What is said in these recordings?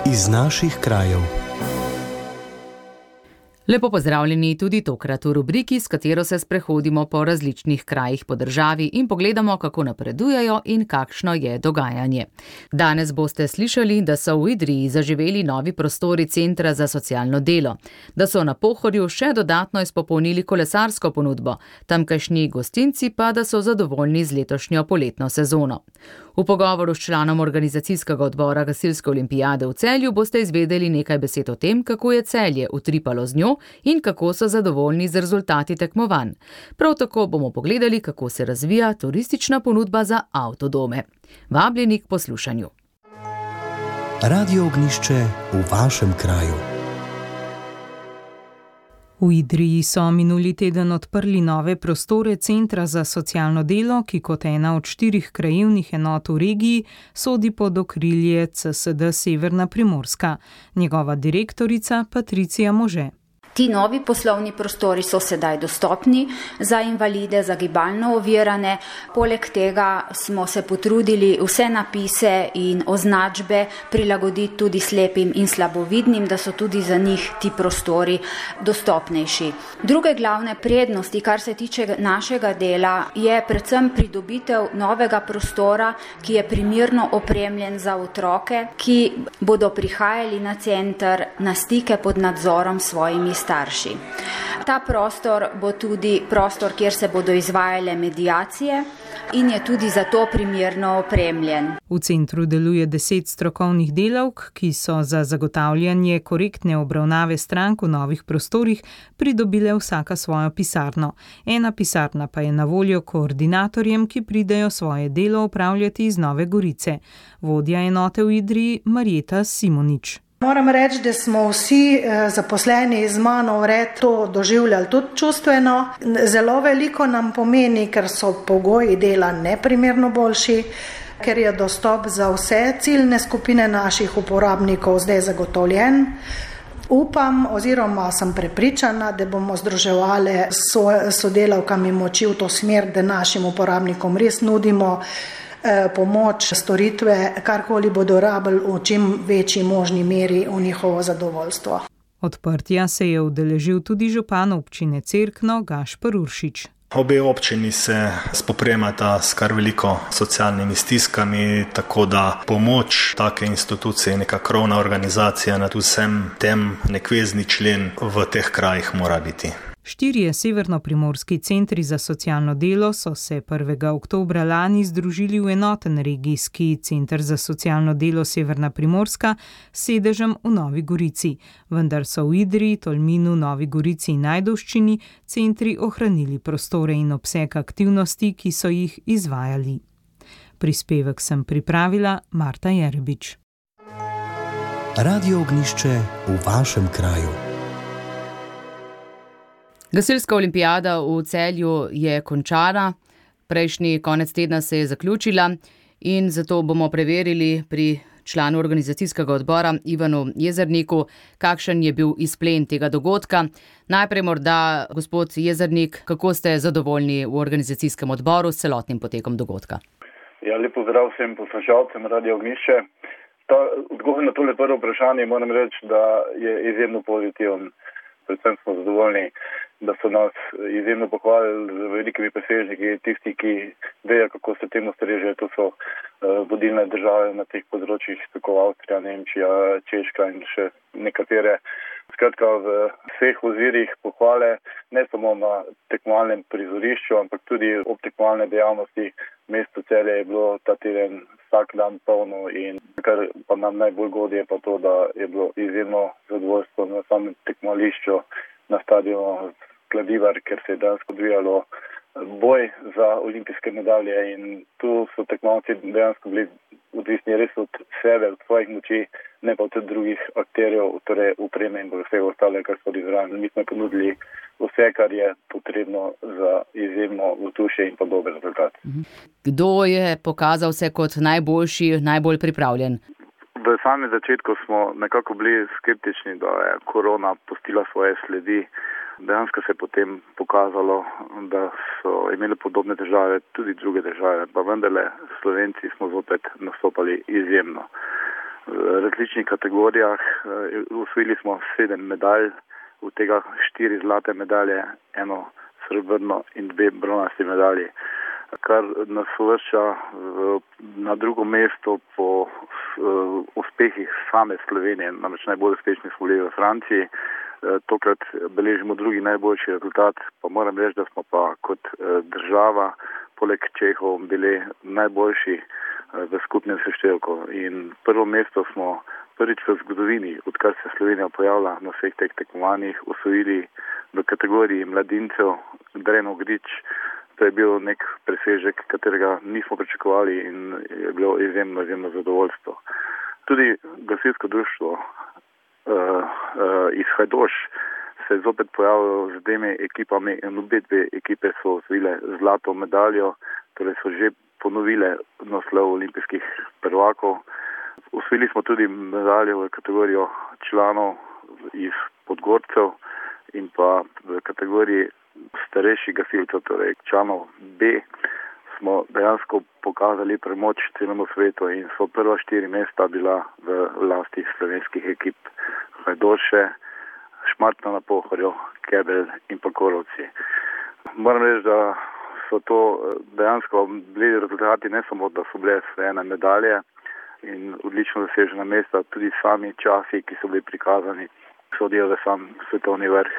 iz naših krajev. Lepo pozdravljeni tudi tokrat v rubriki, s katero se sprehodimo po različnih krajih po državi in pogledamo, kako napredujejo in kakšno je dogajanje. Danes boste slišali, da so v Idriji zaživeli novi prostori Centra za socialno delo, da so na Pohorju še dodatno izpopolnili kolesarsko ponudbo, tamkajšnji gostinci pa, da so zadovoljni z letošnjo poletno sezono. V pogovoru s članom organizacijskega odbora Gasilske olimpijade v Celju boste izvedeli nekaj besed o tem, kako je Celje utripalo z njo in kako so zadovoljni z rezultati tekmovanj. Prav tako bomo pogledali, kako se razvija turistična ponudba za avtodome. Vabljeni k poslušanju. Radio Ognjišče v vašem kraju. V Idriji so minuli teden odprli nove prostore Centra za socialno delo, ki kot ena od 4 krajevnih enot v regiji sodi pod okrilje CSD Severna Primorska. Njegova direktorica Patricija Može. Ti novi poslovni prostori so sedaj dostopni za invalide, za gibalno ovirane. Poleg tega smo se potrudili vse napise in označbe prilagoditi tudi slepim in slabovidnim, da so tudi za njih ti prostori dostopnejši. Druge glavne prednosti, kar se tiče našega dela, je predvsem pridobitev novega prostora, ki je primerno opremljen za otroke, ki bodo prihajali na center na stike pod nadzorom svojimi starši. Ta prostor bo tudi prostor, kjer se bodo izvajale mediacije in je tudi zato primerno opremljen. V centru deluje 10 strokovnih delavk, ki so za zagotavljanje korektne obravnave strank v novih prostorih pridobile vsaka svojo pisarno. Ena pisarna pa je na voljo koordinatorjem, ki pridejo svoje delo opravljati iz Nove Gorice. Vodja enote v Idriji Marjeta Simonič. Moram reči, da smo vsi zaposleni z mano vred to doživljali tudi čustveno. Zelo veliko nam pomeni, ker so pogoji dela neprimerno boljši, ker je dostop za vse ciljne skupine naših uporabnikov zdaj zagotovljen. Upam oziroma sem prepričana, da bomo združevali s sodelavkami moči v to smer, da našim uporabnikom res nudimo pomoč, storitve, karkoli bodo rabili v čim večji možni meri v njihovo zadovoljstvo. Odprtja se je udeležil tudi župan občine Cerkno Gašper Uršič. Obe občini se spoprijemata s kar veliko socialnimi stiskami, tako da pomoč take institucije, neka krovna organizacija nad vsem tem, nek vezni člen v teh krajih mora biti. 4 severnoprimorski centri za socialno delo so se 1. oktobra lani združili v enoten regijski center za socialno delo Severna Primorska s sedežem v Novi Gorici. Vendar so v Idriji, Tolminu, Novi Gorici in Ajdovščini centri ohranili prostore in obseg aktivnosti, ki so jih izvajali. Prispevek sem pripravila Marta Jerebič. Radio Ognjišče v vašem kraju. Gasilska olimpijada v Celju je končana, prejšnji konec tedna se je zaključila in zato bomo preverili pri članu organizacijskega odbora Ivanu Jezerniku, kakšen je bil izplen tega dogodka. Najprej morda, gospod Jezernik, kako ste zadovoljni v organizacijskem odboru s celotnim potekom dogodka? Ja, lep pozdrav vsem poslušalcem Radio Ognjišče. Odgovor na tole prvo vprašanje moram reči, da je izjemno pozitiven. Predvsem smo zadovoljni, da so nas izjemno pohvalili z velikimi presežniki, tisti, ki vejo, kako se temu streže. To so vodilne države na teh področjih, tako Avstrija, Nemčija, Češka in še nekatere. Skratka, v vseh ozirih pohvale, ne samo na tekmovalnem prizorišču, ampak tudi ob tekmovalne dejavnosti. Mesto Celje je bilo ta teden vsak dan polno in kar pa nam najbolj godi je pa to, da je bilo izjemno zadovoljstvo na samem tekmovališču na stadionu Kladivar, ker se je dejansko odvijalo boj za olimpijske medalje in tu so tekmovalci dejansko bili odvisni res od sebe, od svojih moči, ne pa od drugih akterjev, torej upreme in vse ostale, kar so izrajali. Mi smo ponudili vse, kar je potrebno za izjemno vzdušje in pa dober rezultat. Kdo je pokazal se kot najboljši, najbolj pripravljen? V samem začetku smo nekako bili skeptični, da je korona pustila svoje sledi. Dejansko se je potem pokazalo, da so imeli podobne težave tudi druge države, pa vendarle Slovenci smo zopet nastopali izjemno. različnih kategorijah. Osvojili smo 7 medalj, od tega 4 zlate medalje, 1 srebrno in 2 bronasti medalji, kar nas uvršča na drugo mesto po uspehih same Slovenije. Namreč najbolj uspešni smo bili v Franciji. Tokrat beležimo drugi najboljši rezultat, pa moram reči, da smo pa kot država poleg Čehov bili najboljši v skupnem seštevku. In prvo mesto smo prvič v zgodovini, odkar se Slovenija pojavlja na vseh teh tekmovanjih, osvojili v kategoriji mladincev Dreno Grič. To je bil nek presežek, katerega nismo pričakovali in je bilo izjemno zadovoljstvo. Tudi gasilsko društvo iz Hajdoš se je zopet pojavilo z 2 ekipami in obe 2 ekipe so osvojile zlato medaljo, torej so že ponovile naslov olimpijskih prvakov. Osvojili smo tudi medaljo v kategorijo članov iz Podgorcev in pa v kategoriji starejših gasilcev, torej članov B, smo dejansko pokazali premoč celemu svetu in so prva 4 mesta bila v lasti slovenskih ekip Hajdoše, Šmartno na Pohorju, Kebelj in pa Korovci. Moram reči, da so to dejansko bili rezultati, ne samo, da so bile osvojene medalje in odlično dosežena mesta, tudi sami časi, ki so bili prikazani, sodijo v sam svetovni vrh.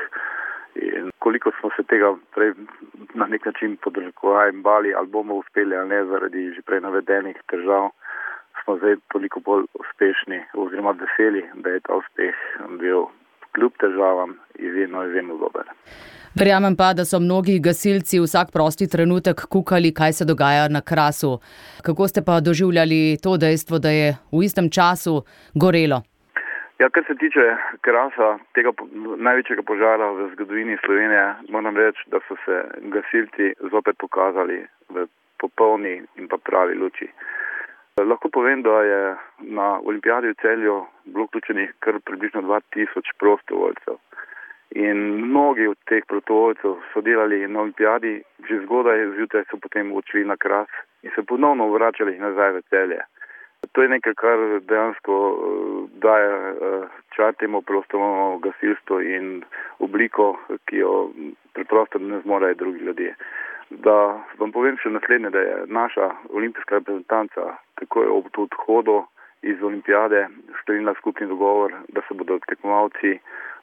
In koliko smo se tega prej na nek način podržkovali in bali, ali bomo uspeli ali ne zaradi že prej navedenih težav, smo zdaj toliko bolj uspešni oziroma veseli, da je ta uspeh bil kljub težavam izjemno dober. Verjamem pa, da so mnogi gasilci vsak prosti trenutek kukali, kaj se dogaja na Krasu. Kako ste pa doživljali to dejstvo, da je v istem času gorelo? Ja, kar se tiče Krasa, tega največjega požara v zgodovini Slovenije, moram reči, da so se gasilci zopet pokazali v popolni in pa pravi luči. Lahko povem, da je na olimpijadi v Celju bilo vključenih kar približno 2000 prostovoljcev. In mnogi od teh prostovoljcev so delali na olimpijadi, že zgodaj zjutraj so potem odšli na Kras in se ponovno vračali nazaj v Celje. To je nekaj, kar dejansko daje čar temu prostovoljnemu gasilstvu in obliko, ki jo preprosto ne zmorejo drugi ljudje. Da vam povem še naslednje, da je naša olimpijska reprezentanca takoj ob odhodu iz olimpijade sklenila skupni dogovor, da se bodo tekmovalci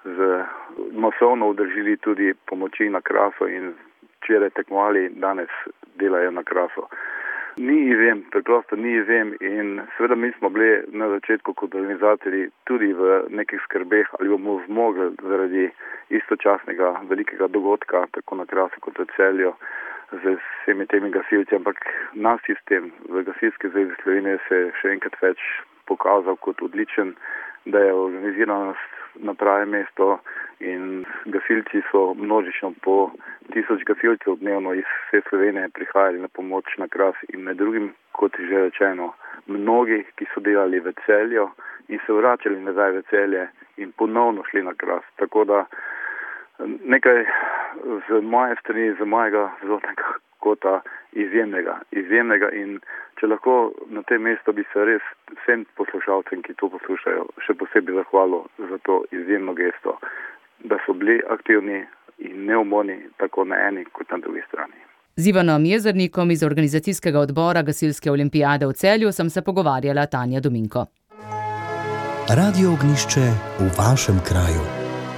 masovno udeležili tudi pomoči na Krasu in včeraj tekmovali, danes delajo na Krasu. Ni izjem, preprosto ni izjem in seveda mi smo bili na začetku kot organizatorji tudi v nekih skrbeh, ali bomo zmogli zaradi istočasnega velikega dogodka, tako na Krasu kot v Celju, z vsemi temi gasilci, ampak naš sistem v Gasilski zvezi Slovenije se je še enkrat več pokazal kot odličen, da je organiziranost na pravem mestu in gasilci so množično po 1000 gasilcev dnevno iz vse Slovenije prihajali na pomoč na Kras in med drugim, kot že rečeno, mnogi, ki so delali v Celju in se vračali nazaj v Celje in ponovno šli na Kras. Tako da nekaj z moje strani, z mojega zlotnega kota izjemnega in če lahko na tem mestu bi se res vsem poslušalcem, ki to poslušajo, še posebej zahvalil za to izjemno gesto, da so bili aktivni in neumorni tako na eni kot na drugi strani. Z Ivanom Jezernikom iz organizacijskega odbora Gasilske olimpijade v Celju sem se pogovarjala Tanja Dominko. Radio Ognjišče v vašem kraju.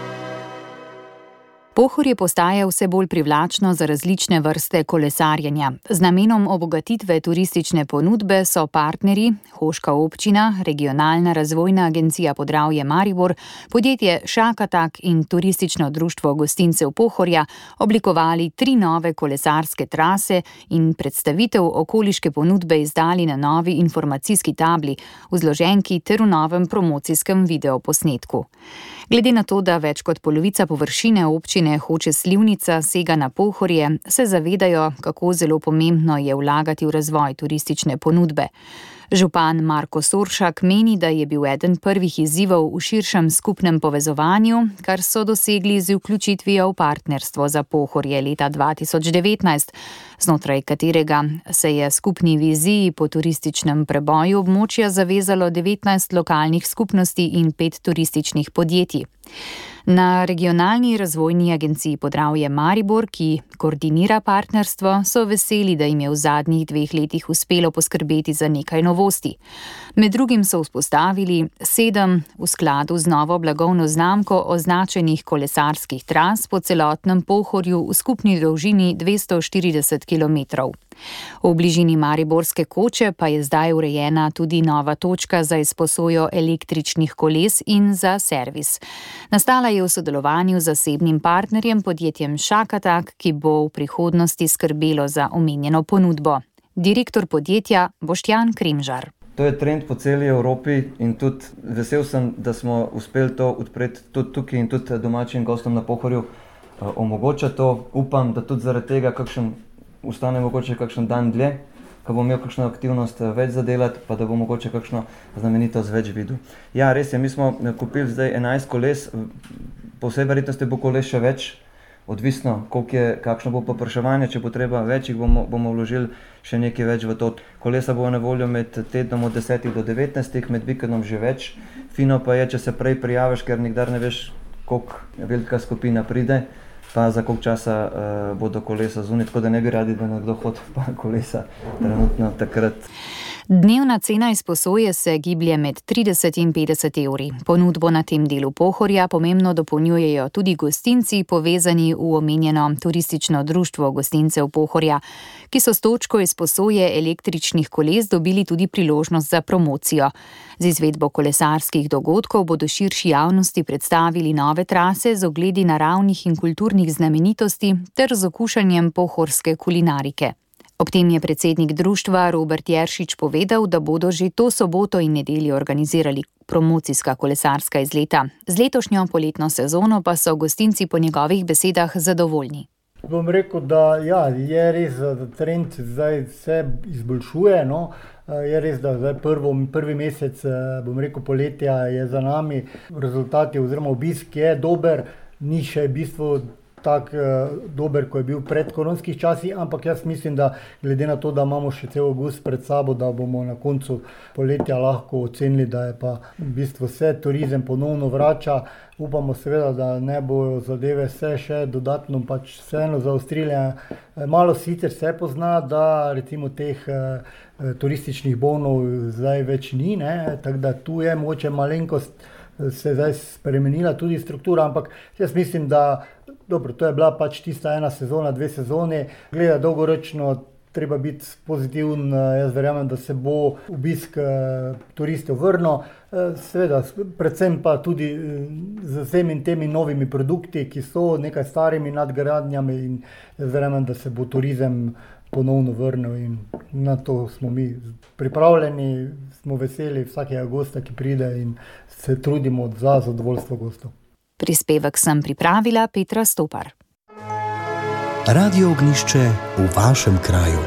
Pohorje postaja vse bolj privlačno za različne vrste kolesarjenja. Z namenom obogatitve turistične ponudbe so partnerji, Hoška občina, Regionalna razvojna agencija Podravje Maribor, podjetje Šakatak in Turistično društvo gostincev Pohorja oblikovali 3 nove kolesarske trase in predstavitev okoliške ponudbe izdali na novi informacijski tabli, v zloženki ter v novem promocijskem videoposnetku. Glede na to, da več kot polovica površine občine Hoče Slivnica sega na Pohorje, se zavedajo, kako zelo pomembno je vlagati v razvoj turistične ponudbe. Župan Marko Soršak meni, da je bil eden prvih izzivov v širšem skupnem povezovanju, kar so dosegli z vključitvijo v partnerstvo za Pohorje leta 2019, znotraj katerega se je skupni viziji po turističnem preboju območja zavezalo 19 lokalnih skupnosti in 5 turističnih podjetij. Na Regionalni razvojni agenciji Podravje Maribor, ki koordinira partnerstvo, so veseli, da jim je v zadnjih 2 letih uspelo poskrbeti za nekaj novosti. Med drugim so vzpostavili 7 v skladu z novo blagovno znamko označenih kolesarskih tras po celotnem Pohorju v skupni dolžini 240 km. V bližini Mariborske Koče pa je zdaj urejena tudi nova točka za izposojo električnih koles in za servis. Nastala je v sodelovanju z zasebnim partnerjem podjetjem Šakatak, ki bo v prihodnosti skrbelo za omenjeno ponudbo. Direktor podjetja Boštjan Kremžar. To je trend po celi Evropi in tudi vesel sem, da smo uspeli to odpreti tudi tukaj in tudi domačim gostom na Pohorju omogoča to. Upam, da tudi zaradi tega ustane mogoče kakšen dan dlje, ko bom imel kakšno aktivnost več zadelati, pa da bo mogoče kakšno znamenitost več videl. Ja, res je, mi smo kupili zdaj 11 koles, po vsej verjetnosti bo koles še več, odvisno, kakšno bo popraševanje, če bo treba več, jih bomo vložili še nekaj več v to. Kolesa bo na voljo med tednom od 10 do 19, med vikendom že več. Fino pa je, če se prej prijaviš, ker nikdar ne veš, koliko velika skupina pride, pa za koliko časa bodo kolesa zunaj, tako da ne bi radi, da nekdo hodi pa kolesa trenutno takrat. Dnevna cena izposoje se giblje med 30 in 50 evri. Ponudbo na tem delu Pohorja pomembno dopolnjujejo tudi gostinci, povezani v omenjeno turistično društvo gostincev Pohorja, ki so s točko izposoje električnih koles dobili tudi priložnost za promocijo. Z izvedbo kolesarskih dogodkov bodo širši javnosti predstavili nove trase z ogledi naravnih in kulturnih znamenitosti ter z okušanjem pohorske kulinarike. Ob tem je predsednik društva Robert Jeršič povedal, da bodo že to soboto in nedeljo organizirali promocijska kolesarska izleta. Z letošnjo poletno sezono pa so gostinci po njegovih besedah zadovoljni. Bom rekel, da je res, da trend zdaj se izboljšuje. Je res, da zdaj prvi mesec, bom rekel, poletja je za nami. Rezultati oziroma obisk je dober, ni še v bistvu tak dober, ko je bil pred koronskih časih, ampak jaz mislim, da glede na to, da imamo še cel avgust pred sabo, da bomo na koncu poletja lahko ocenili, da je pa v bistvu se turizem ponovno vrača. Upamo seveda, da ne bojo zadeve se še dodatno vseeno zaostrile. Malo sicer se pozna, da recimo teh turističnih bonov zdaj več ni, tako da tu je mogoče malenkost se zdaj spremenila tudi struktura, ampak jaz mislim, da dobro, to je bila tista 1 sezona, 2 sezone, gleda dolgoročno, treba biti pozitiven, jaz verjamem, da se bo obisk turistov vrnil, seveda, predvsem pa tudi z vsemi temi novimi produkti, ki so nekaj starimi nadgradnjami in jaz verjamem, da se bo turizem ponovno vrnil in na to smo mi pripravljeni, smo veseli vsakega gosta, ki pride in se trudimo za zadovoljstvo gostov. Prispevek sem pripravila Petra Stopar. Radio Ognjišče v vašem kraju.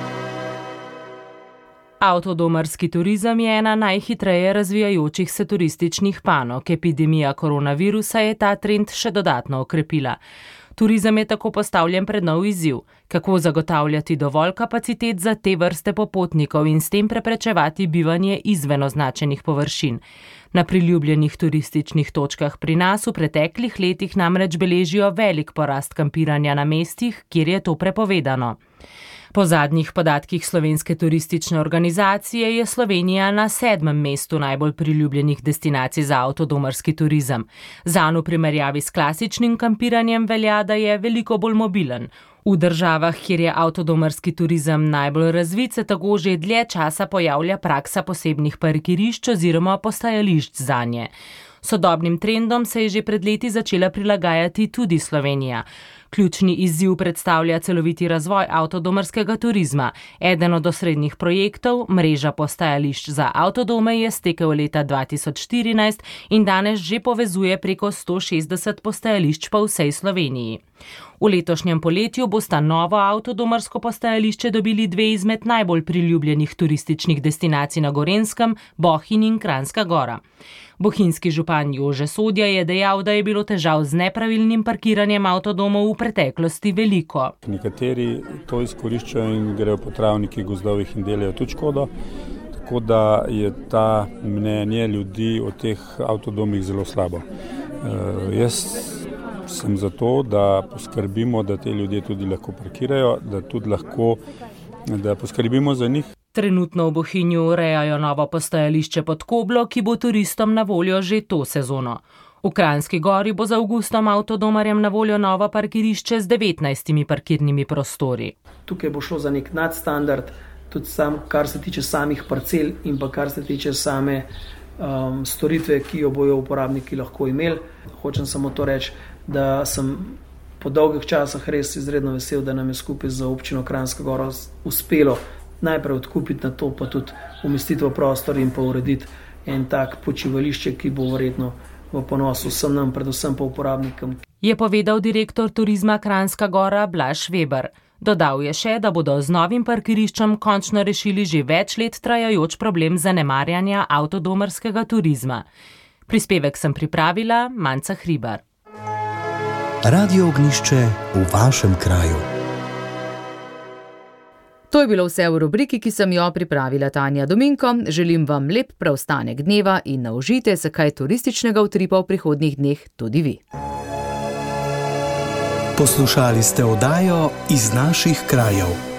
Avtodomarski turizem je ena najhitreje razvijajočih se turističnih panog. Epidemija koronavirusa je ta trend še dodatno okrepila. Turizem je tako postavljen pred nov izziv, kako zagotavljati dovolj kapacitet za te vrste popotnikov in s tem preprečevati bivanje izven označenih površin. Na priljubljenih turističnih točkah pri nas v preteklih letih namreč beležijo velik porast kampiranja na mestih, kjer je to prepovedano. Po zadnjih podatkih Slovenske turistične organizacije je Slovenija na 7. mestu najbolj priljubljenih destinacij za avtodomarski turizem. Zanj v primerjavi s klasičnim kampiranjem velja, da je veliko bolj mobilen. V državah, kjer je avtodomarski turizem najbolj razvit, se tako že dlje časa pojavlja praksa posebnih parkirišč oziroma postajališč zanje. Sodobnim trendom se je že pred leti začela prilagajati tudi Slovenija. Ključni izziv predstavlja celoviti razvoj avtodomarskega turizma. Eden od osrednjih projektov, mreža postajališč za avtodome, je stekel leta 2014 in danes že povezuje preko 160 postajališč po vsej Sloveniji. V letošnjem poletju bosta novo avtodomarsko postajališče dobili dve izmed najbolj priljubljenih turističnih destinacij na Gorenjskem, Bohinj in Kranjska Gora. Bohinjski župan Jože Sodja je dejal, da je bilo težav z nepravilnim parkiranjem avtodomov v preteklosti veliko. Nekateri to izkoriščajo in grejo po travnikih, gozdovih in delajo tudi škodo. Tako da je ta mnenje ljudi o teh avtodomih zelo slabo. Jaz sem za to, da poskrbimo, da te ljudje tudi lahko parkirajo, da poskrbimo za njih. Trenutno v Bohinju urejajo novo postajališče pod Koblo, ki bo turistom na voljo že to sezono. V Kranjski Gori bo z avgustom avtodomarjem na voljo novo parkirišče z 19 parkirnimi prostori. Tukaj bo šlo za nek nadstandard, tudi kar se tiče samih parcel in pa kar se tiče same storitve, ki jo bojo uporabniki lahko imeli. Hočem samo to reči, da sem po dolgih časah res izredno vesel, da nam je skupaj z občino Kranjska Gora uspelo najprej odkupiti, na to pa tudi umestiti v prostor in pa urediti en tak počivališče, ki bo verjetno v ponos vsem nam, predvsem pa uporabnikom. Je povedal direktor turizma Kranjska Gora Blaž Weber. Dodal je še, da bodo z novim parkiriščem končno rešili že več let trajajoč problem zanemarjanja avtodomarskega turizma. Prispevek sem pripravila Manca Hribar. Radio Ognjišče v vašem kraju. To je bilo vse v rubriki, ki sem jo pripravila Tanja Dominko. Želim vam lep preostanek dneva in naužite se kaj turističnega utripa v prihodnjih dneh tudi vi. Poslušali ste oddajo Iz naših krajev.